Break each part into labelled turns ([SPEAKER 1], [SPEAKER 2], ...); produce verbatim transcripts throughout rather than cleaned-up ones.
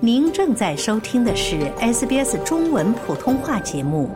[SPEAKER 1] 您正在收听的是 S B S 中文普通话节目。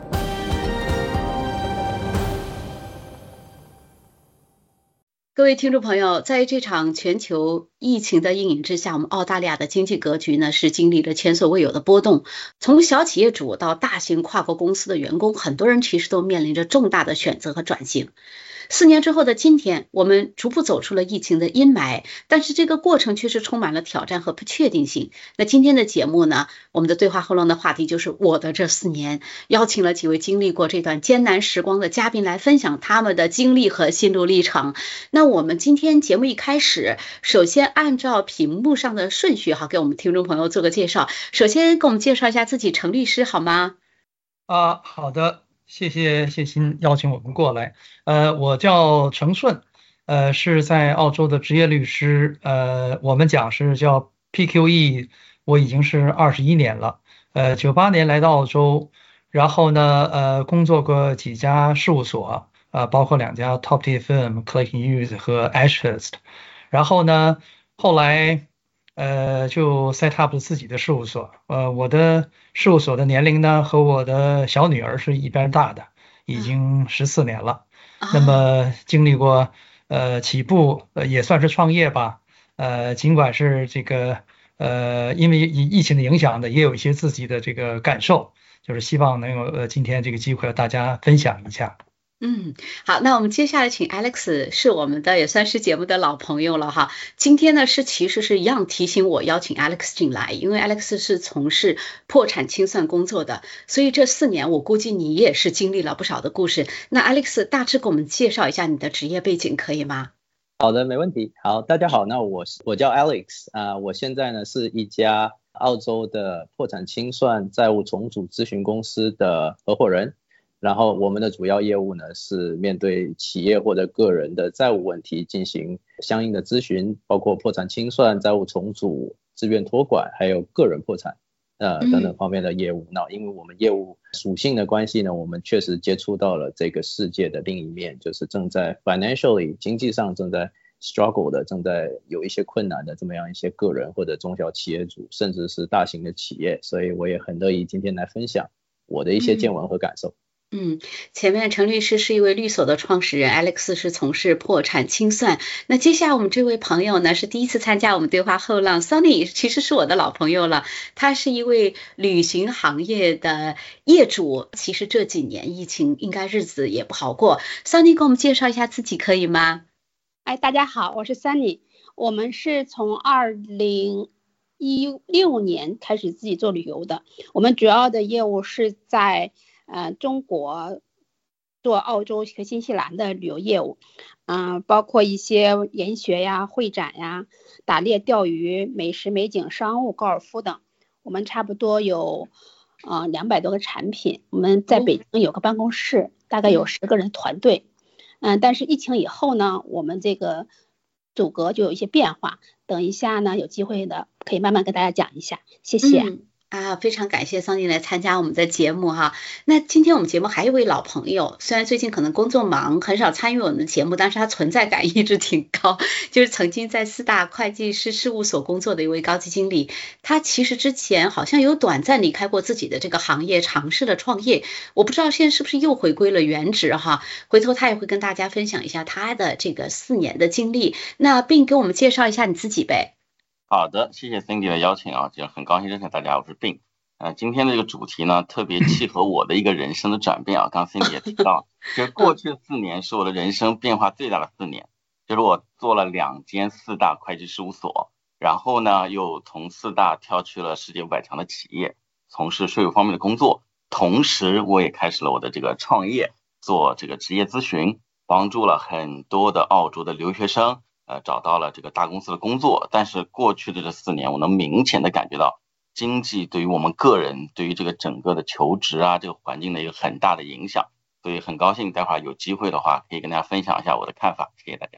[SPEAKER 1] 各位听众朋友，在这场全球疫情的阴影之下，我们澳大利亚的经济格局呢是经历了前所未有的波动。从小企业主到大型跨国公司的员工，很多人其实都面临着重大的选择和转型。四年之后的今天，我们逐步走出了疫情的阴霾，但是这个过程却是充满了挑战和不确定性。那今天的节目呢，我们的对话后浪的话题就是我的这四年，邀请了几位经历过这段艰难时光的嘉宾来分享他们的经历和心路历程。那我们今天节目一开始，首先按照屏幕上的顺序哈，给我们听众朋友做个介绍。首先给我们介绍一下自己，程律师好吗？
[SPEAKER 2] 啊，好的。谢谢谢欣邀请我们过来。呃，我叫程顺，呃，是在澳洲的职业律师，呃，我们讲是叫 P Q E， 我已经是二十一年了，呃，九八年来到澳洲，然后呢，呃，工作过几家事务所，呃，包括两家 Top Tier Firm、Clayton Utz 和 Ashurst， 然后呢，后来。呃，就 set up 自己的事务所。呃，我的事务所的年龄呢，和我的小女儿是一边大的，已经十四年了。那么经历过呃起步，呃也算是创业吧。呃，尽管是这个呃因为疫疫情的影响呢，也有一些自己的这个感受，就是希望能有呃今天这个机会和大家分享一下。
[SPEAKER 1] 嗯，好，那我们接下来请 Alex， 是我们的也算是节目的老朋友了哈。今天呢是其实是一样提醒我邀请 Alex 进来，因为 Alex 是从事破产清算工作的，所以这四年我估计你也是经历了不少的故事。那 Alex 大致给我们介绍一下你的职业背景可以吗？
[SPEAKER 3] 好的，没问题。好，大家好，那我我叫 Alex 啊、呃，我现在呢是一家澳洲的破产清算债务重组咨询公司的合伙人。然后我们的主要业务呢是面对企业或者个人的债务问题进行相应的咨询，包括破产清算、债务重组、自愿托管，还有个人破产呃等等方面的业务。那因为我们业务属性的关系呢，我们确实接触到了这个世界的另一面，就是正在 financially 经济上正在 struggle 的，正在有一些困难的这么样一些个人或者中小企业主，甚至是大型的企业。所以我也很乐意今天来分享我的一些见闻和感受。
[SPEAKER 1] 嗯嗯，前面程律师是一位律所的创始人 ，Alex 是从事破产清算。那接下来我们这位朋友呢，是第一次参加我们对话后浪 ，Sunny 其实是我的老朋友了，他是一位旅行行业的业主。其实这几年疫情应该日子也不好过。Sunny 给我们介绍一下自己可以吗？
[SPEAKER 4] 哎，大家好，我是 Sunny， 我们是从二零一六年开始自己做旅游的，我们主要的业务是在呃，中国做澳洲和新西兰的旅游业务，嗯、呃，包括一些研学呀、会展呀、打猎、钓鱼、美食美景、商务、高尔夫等。我们差不多有呃两百多个产品。我们在北京有个办公室，大概有十个人团队。嗯、呃，但是疫情以后呢，我们这个组阁就有一些变化。等一下呢，有机会的可以慢慢跟大家讲一下。谢谢。
[SPEAKER 1] 嗯啊，非常感谢桑尼来参加我们的节目哈。那今天我们节目还有一位老朋友，虽然最近可能工作忙，很少参与我们的节目，但是他存在感一直挺高，就是曾经在四大会计师事务所工作的一位高级经理。他其实之前好像有短暂离开过自己的这个行业，尝试了创业。我不知道现在是不是又回归了原职哈。回头他也会跟大家分享一下他的这个四年的经历。那并给我们介绍一下你自己呗。
[SPEAKER 5] 好的，谢谢 Cindy 的邀请啊，就很高兴认识大家，我是 Bing。呃，今天的这个主题呢，特别契合我的一个人生的转变啊。刚 Cindy 也提到，就是过去的四年是我的人生变化最大的四年，就是我做了两间四大会计事务所，然后呢又从四大跳去了世界五百强的企业，从事税务方面的工作，同时我也开始了我的这个创业，做这个职业咨询，帮助了很多的澳洲的留学生。呃，找到了这个大公司的工作，但是过去的这四年，我能明显的感觉到经济对于我们个人，对于这个整个的求职啊，这个环境的一个很大的影响。所以很高兴待会儿有机会的话，可以跟大家分享一下我的看法。谢谢大家。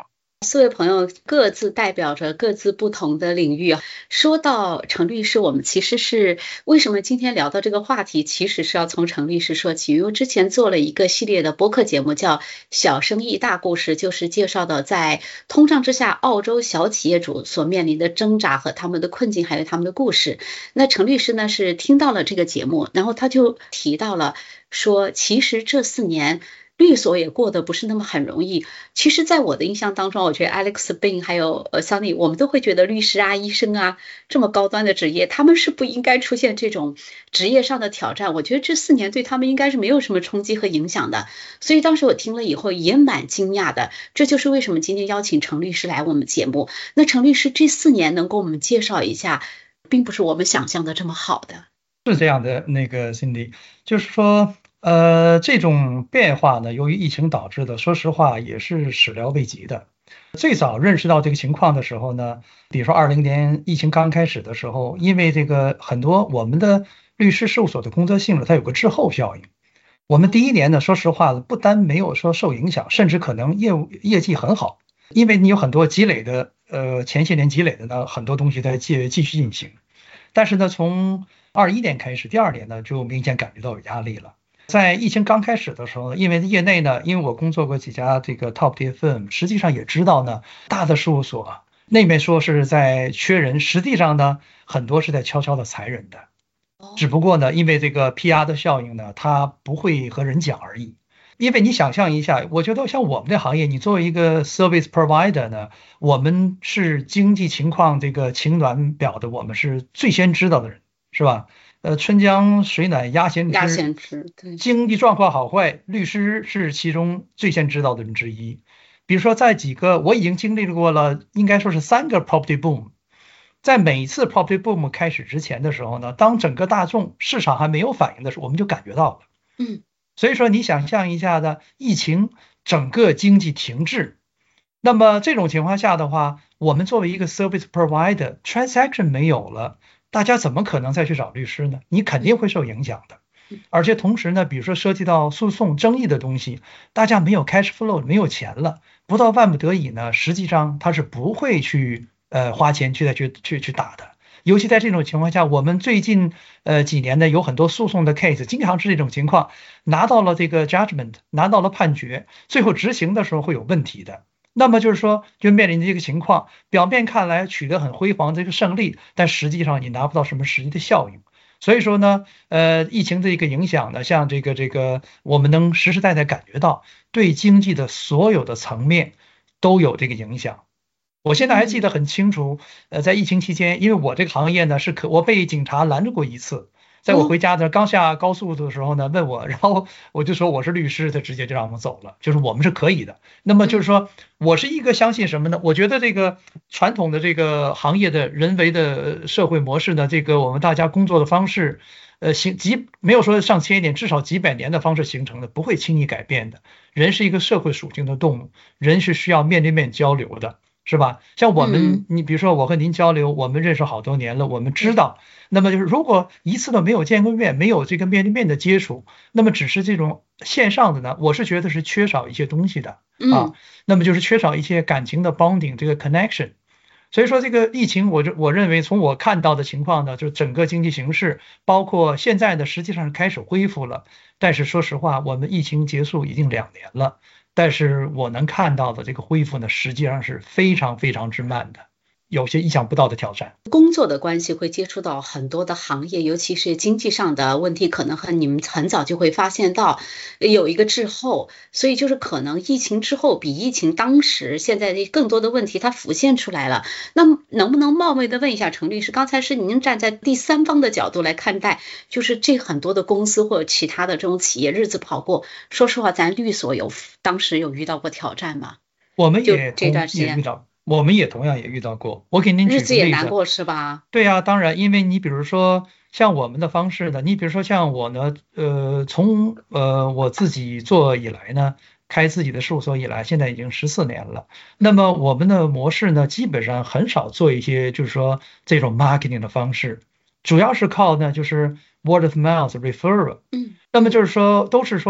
[SPEAKER 1] 四位朋友各自代表着各自不同的领域。说到程律师，我们其实是为什么今天聊到这个话题，其实是要从程律师说起。因为之前做了一个系列的播客节目叫小生意大故事，就是介绍到在通胀之下澳洲小企业主所面临的挣扎和他们的困境还有他们的故事。那程律师呢是听到了这个节目，然后他就提到了说，其实这四年律所也过得不是那么很容易。其实在我的印象当中，我觉得 Alex、Bing 还有呃 Sunny， 我们都会觉得律师啊医生啊这么高端的职业，他们是不应该出现这种职业上的挑战。我觉得这四年对他们应该是没有什么冲击和影响的，所以当时我听了以后也蛮惊讶的。这就是为什么今天邀请程律师来我们节目。那程律师这四年能给我们介绍一下，并不是我们想象的这么好的。
[SPEAKER 2] 是这样的，那个 Cindy， 就是说呃，这种变化呢，由于疫情导致的，说实话也是始料未及的。最早认识到这个情况的时候呢，比如说二零年疫情刚开始的时候，因为这个很多我们的律师事务所的工作性质，它有个滞后效应。我们第一年呢，说实话不单没有说受影响，甚至可能业务业绩很好，因为你有很多积累的，呃，前些年积累的呢，很多东西在继继续进行。但是呢，从二一年开始，第二年呢，就明显感觉到有压力了。在疫情刚开始的时候，因为业内呢，因为我工作过几家这个 top tier firm， 实际上也知道呢，大的事务所那边说是在缺人，实际上呢，很多是在悄悄的裁人的。只不过呢，因为这个 P R 的效应呢，它不会和人讲而已。因为你想象一下，我觉得像我们这行业，你作为一个 service provider 呢，我们是经济情况这个晴暖表的，我们是最先知道的人，是吧？呃，春江水暖鸭先知，
[SPEAKER 1] 鸭先知，对，
[SPEAKER 2] 经济状况好坏，律师是其中最先知道的人之一。比如说，在几个我已经经历过了，应该说是三个 property boom， 在每一次 property boom 开始之前的时候呢，当整个大众市场还没有反应的时候，我们就感觉到了。
[SPEAKER 1] 嗯，
[SPEAKER 2] 所以说你想象一下的，疫情整个经济停滞，那么这种情况下的话，我们作为一个 service provider， transaction 没有了，大家怎么可能再去找律师呢？你肯定会受影响的。而且同时呢，比如说涉及到诉讼争议的东西，大家没有 cash flow， 没有钱了，不到万不得已呢，实际上他是不会去呃花钱去再去去去打的。尤其在这种情况下，我们最近呃几年呢，有很多诉讼的 case， 经常是这种情况，拿到了这个 judgment， 拿到了判决，最后执行的时候会有问题的。那么就是说，就面临这个情况，表面看来取得很辉煌的一个胜利，但实际上你拿不到什么实际的效应。所以说呢，呃，疫情的一个影响呢，像这个这个，我们能实实在在感觉到，对经济的所有的层面都有这个影响。我现在还记得很清楚，呃，在疫情期间，因为我这个行业呢是可，我被警察拦住过一次。在我回家的刚下高速的时候呢，问我，然后我就说我是律师，他直接就让我走了，就是我们是可以的。那么就是说我是一个相信什么呢？我觉得这个传统的这个行业的人为的社会模式呢，这个我们大家工作的方式，呃，行几没有说上千年，至少几百年的方式形成的，不会轻易改变的。人是一个社会属性的动物，人是需要面对面交流的。是吧？像我们，你比如说我和您交流，我们认识好多年了，我们知道，那么就是如果一次都没有见过面，没有这个面对面的接触，那么只是这种线上的呢，我是觉得是缺少一些东西的啊。那么就是缺少一些感情的 bonding， 这个 connection。所以说这个疫情，我我认为从我看到的情况呢，就整个经济形势，包括现在呢，实际上是开始恢复了。但是说实话，我们疫情结束已经两年了。但是我能看到的这个恢复呢，实际上是非常非常之慢的，有些意想不到的挑战。
[SPEAKER 1] 工作的关系会接触到很多的行业，尤其是经济上的问题，可能和你们很早就会发现到有一个滞后，所以就是可能疫情之后比疫情当时现在更多的问题它浮现出来了。那能不能冒昧的问一下程律师，刚才是您站在第三方的角度来看待，就是这很多的公司或者其他的这种企业日子跑过，说实话咱律所有当时有遇到过挑战吗？
[SPEAKER 2] 我们也
[SPEAKER 1] 这段时间
[SPEAKER 2] 也遇到，我们也同样也遇到过。我给您举个例子，
[SPEAKER 1] 日子也难过是吧？
[SPEAKER 2] 对啊，当然，因为你比如说像我们的方式呢，你比如说像我呢，呃，从呃我自己做以来呢，开自己的事务所以来，现在已经十四年了。那么我们的模式呢，基本上很少做一些就是说这种 marketing 的方式，主要是靠呢就是 word of mouth referral。嗯，那么就是说都是说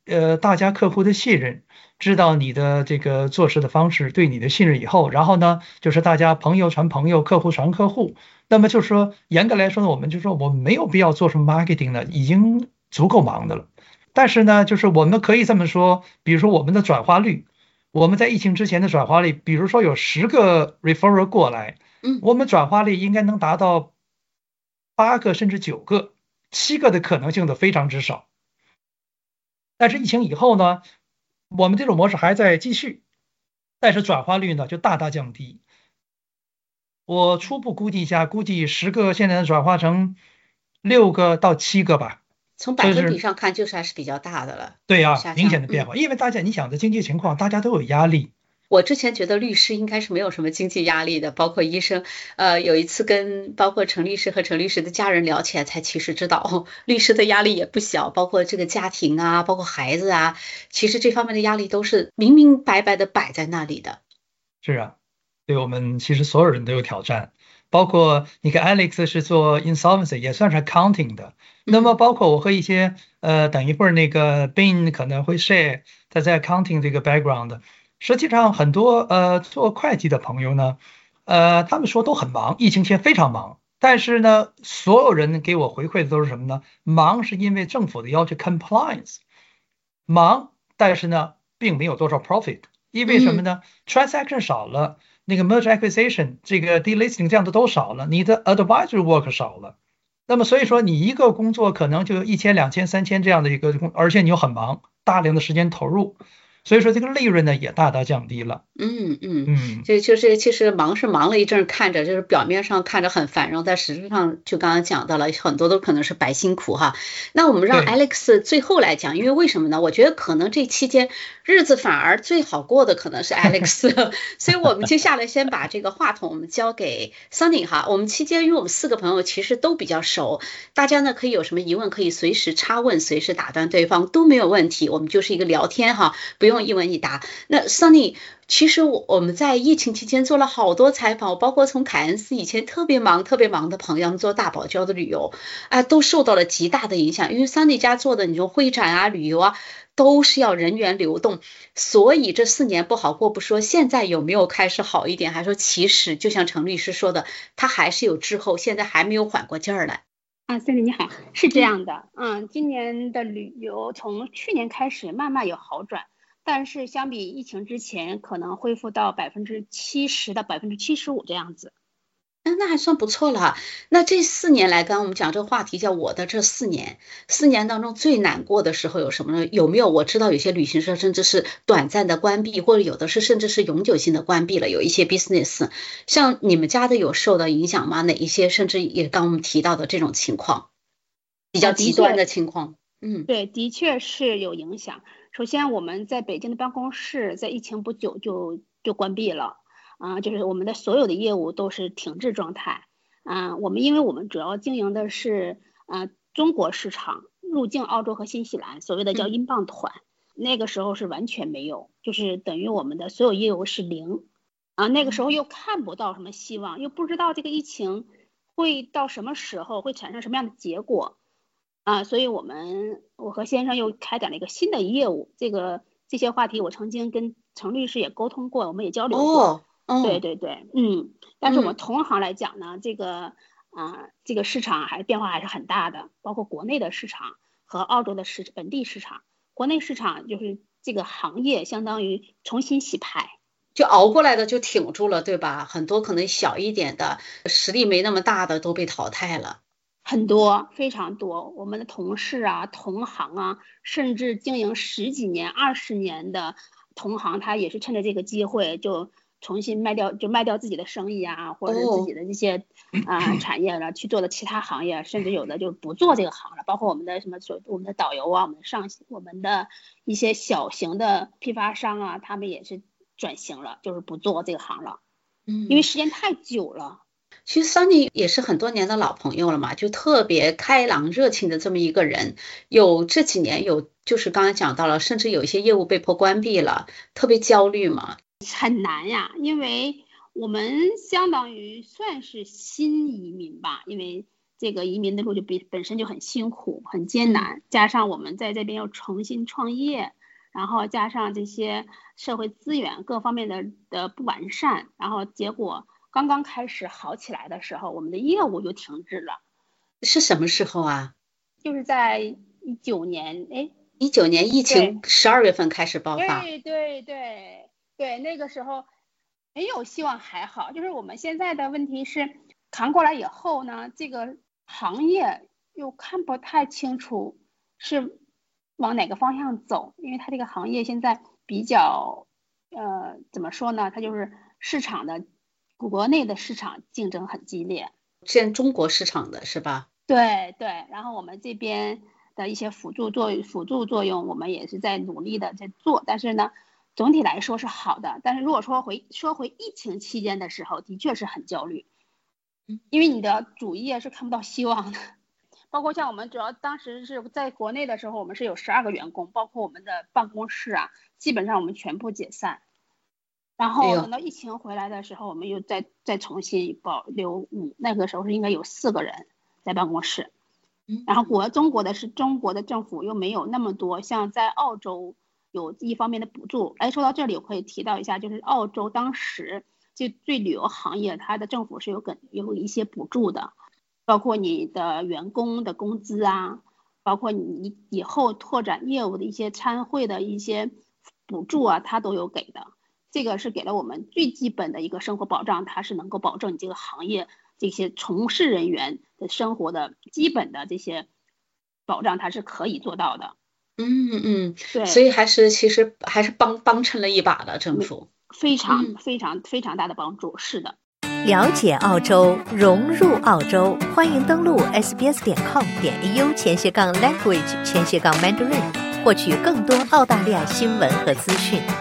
[SPEAKER 2] 呃大家客户的信任，知道你的这个做事的方式，对你的信任以后，然后呢，就是大家朋友传朋友，客户传客户。那么就是说，严格来说呢，我们就说我们没有必要做什么 marketing 呢，已经足够忙的了。但是呢，就是我们可以这么说，比如说我们的转化率，我们在疫情之前的转化率，比如说有十个 referral 过来，
[SPEAKER 1] 嗯，
[SPEAKER 2] 我们转化率应该能达到八个甚至九个，七个的可能性都非常之少。但是疫情以后呢，我们这种模式还在继续，但是转化率呢就大大降低。我初步估计一下，估计十个现在能转化成六个到七个吧。
[SPEAKER 1] 从百分比上看就是还是比较大的了。
[SPEAKER 2] 对啊，明显的变化，
[SPEAKER 1] 嗯、
[SPEAKER 2] 因为大家你想的经济情况，大家都有压力。
[SPEAKER 1] 我之前觉得律师应该是没有什么经济压力的，包括医生。呃，有一次跟包括陈律师和陈律师的家人聊起来，才其实知道，哦，律师的压力也不小，包括这个家庭啊，包括孩子啊，其实这方面的压力都是明明白白的摆在那里的。
[SPEAKER 2] 是啊，对我们其实所有人都有挑战，包括你看 Alex 是做 insolvency 也算是 accounting 的，那么包括我和一些呃等一会儿那个 Ben 可能会 share 他在 accounting 这个 background。实际上很多呃做会计的朋友呢，呃他们说都很忙，疫情前非常忙，但是呢所有人给我回馈的都是什么呢？忙是因为政府的要求 compliance， 忙但是呢并没有多少 profit， 因为什么呢、嗯、transaction 少了，那个 merge acquisition 这个 delisting 这样的都少了，你的 advisory work 少了，那么所以说你一个工作可能就一千两千三千这样的一个，而且你又很忙，大量的时间投入，所以说这个利润呢也大大降低了。
[SPEAKER 1] 嗯嗯嗯，就就是其实忙是忙了一阵，看着就是表面上看着很繁荣，但实际上就刚刚讲到了很多都可能是白辛苦哈。那我们让 Alex 最后来讲，因为为什么呢？我觉得可能这期间日子反而最好过的可能是 Alex， 所以我们接下来先把这个话筒我们交给 Sunny 哈。我们期间因为我们四个朋友其实都比较熟，大家呢可以有什么疑问可以随时插问，随时打断对方都没有问题，我们就是一个聊天哈，不用一问一答。那 Sunny， 其实我我们在疫情期间做了好多采访，包括从凯恩斯以前特别忙特别忙的朋友们做大堡礁的旅游啊，都受到了极大的影响，因为 Sunny 家做的你说会展啊旅游啊都是要人员流动，所以这四年不好过不说，现在有没有开始好一点？还说其实就像陈律师说的，他还是有滞后，现在还没有缓过劲儿来。
[SPEAKER 4] 啊 Cindy 你好，是这样的，嗯，今年的旅游从去年开始慢慢有好转，但是相比疫情之前，可能恢复到百分之七十到百分之七十五这样子。
[SPEAKER 1] 那那还算不错了。那这四年来，刚刚我们讲这个话题叫我的这四年，四年当中最难过的时候有什么呢？有没有？我知道有些旅行社甚至是短暂的关闭，或者有的是甚至是永久性的关闭了。有一些 business， 像你们家的有受到影响吗？哪一些甚至也刚我们提到的这种情况，比较极端的情况？嗯，
[SPEAKER 4] 对，的确是有影响。首先，我们在北京的办公室在疫情不久就就关闭了。啊、呃，就是我们的所有的业务都是停滞状态。啊、呃，我们因为我们主要经营的是呃中国市场，入境澳洲和新西兰，所谓的叫英镑团、嗯，那个时候是完全没有，就是等于我们的所有业务是零。啊、呃，那个时候又看不到什么希望，又不知道这个疫情会到什么时候会产生什么样的结果。啊、呃，所以我们我和先生又开展了一个新的业务，这个这些话题我曾经跟程律师也沟通过，我们也交流过。
[SPEAKER 1] 哦
[SPEAKER 4] 哦、对对对，嗯，但是我们同行来讲呢，嗯、这个啊、呃，这个市场还是变化还是很大的，包括国内的市场和澳洲的市本地市场。国内市场就是这个行业相当于重新洗牌，
[SPEAKER 1] 就熬过来的就挺住了，对吧？很多可能小一点的，实力没那么大的都被淘汰了。
[SPEAKER 4] 很多，非常多，我们的同事啊、同行啊，甚至经营十几年、二十年的同行，他也是趁着这个机会就重新卖掉，就卖掉自己的生意啊，或者是自己的这些啊、oh. 呃、产业了，去做的其他行业，甚至有的就不做这个行了。包括我们的什么所我们的导游啊，我们的上我们的一些小型的批发商啊，他们也是转型了，就是不做这个行了。嗯，因为时间太久了。
[SPEAKER 1] 其实 Sunny 也是很多年的老朋友了嘛，就特别开朗热情的这么一个人，有这几年有就是刚才讲到了，甚至有一些业务被迫关闭了，特别焦虑嘛。
[SPEAKER 4] 很难呀，因为我们相当于算是新移民吧，因为这个移民的路就比本身就很辛苦很艰难，加上我们在这边又重新创业，然后加上这些社会资源各方面的的不完善，然后结果刚刚开始好起来的时候，我们的业务就停滞了。
[SPEAKER 1] 是什么时候啊？
[SPEAKER 4] 就是在一九年，哎，
[SPEAKER 1] 一九年疫情十二月份开始爆发。
[SPEAKER 4] 对对对对，那个时候没有希望还好，就是我们现在的问题是扛过来以后呢，这个行业又看不太清楚是往哪个方向走，因为它这个行业现在比较呃怎么说呢，它就是市场的国内的市场竞争很激烈，
[SPEAKER 1] 占中国市场的是吧？
[SPEAKER 4] 对对，然后我们这边的一些辅助作用辅助作用我们也是在努力的在做，但是呢总体来说是好的。但是如果说回说回疫情期间的时候，的确是很焦虑，因为你的主业是看不到希望的。包括像我们主要当时是在国内的时候，我们是有十二个员工，包括我们的办公室啊，基本上我们全部解散。然后等到疫情回来的时候，我们又再再重新保留五，那个时候是应该有四个人在办公室。然后国中国的是中国的政府又没有那么多，像在澳洲有一方面的补助。哎，说到这里我可以提到一下，就是澳洲当时就对旅游行业它的政府是有跟有一些补助的，包括你的员工的工资啊，包括你以后拓展业务的一些参会的一些补助啊，它都有给的。这个是给了我们最基本的一个生活保障，它是能够保证你这个行业这些从事人员的生活的基本的这些保障，它是可以做到的。
[SPEAKER 1] 嗯嗯，
[SPEAKER 4] 对，
[SPEAKER 1] 所以还是其实还是帮帮衬了一把的政府，
[SPEAKER 4] 非常非常非常大的帮助。是的。
[SPEAKER 6] 了解澳洲，融入澳洲，欢迎登录 s b s 点 com 点 a u 前斜杠 language 前斜杠 mandarin，获取更多澳大利亚新闻和资讯。